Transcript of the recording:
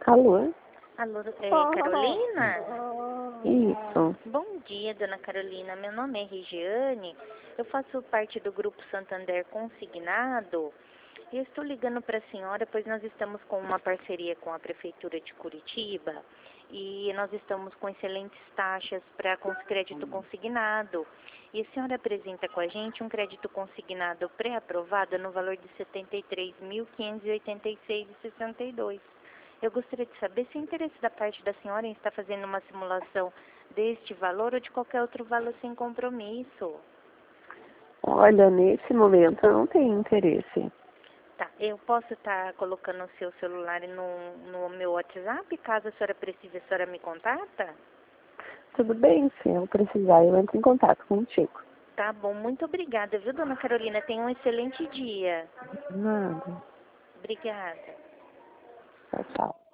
Alô? Alô, Carolina? Isso. Bom dia, dona Carolina. Meu nome é Regiane. Eu faço parte do Grupo Santander Consignado. Eu estou ligando para a senhora, pois nós estamos com uma parceria com a Prefeitura de Curitiba e nós estamos com excelentes taxas para crédito consignado. E a senhora apresenta com a gente um crédito consignado pré-aprovado no valor de R$ 73.586,62. Eu gostaria de saber se o interesse da parte da senhora em estar fazendo uma simulação deste valor ou de qualquer outro valor sem compromisso. Olha, nesse momento eu não tenho interesse. Tá, eu posso estar colocando o seu celular no meu WhatsApp, caso a senhora precise, a senhora me contata? Tudo bem, se eu precisar, eu entro em contato contigo. Tá bom, muito obrigada, viu, dona Carolina? Tenha um excelente dia. Nada. Obrigada. Tchau, tchau.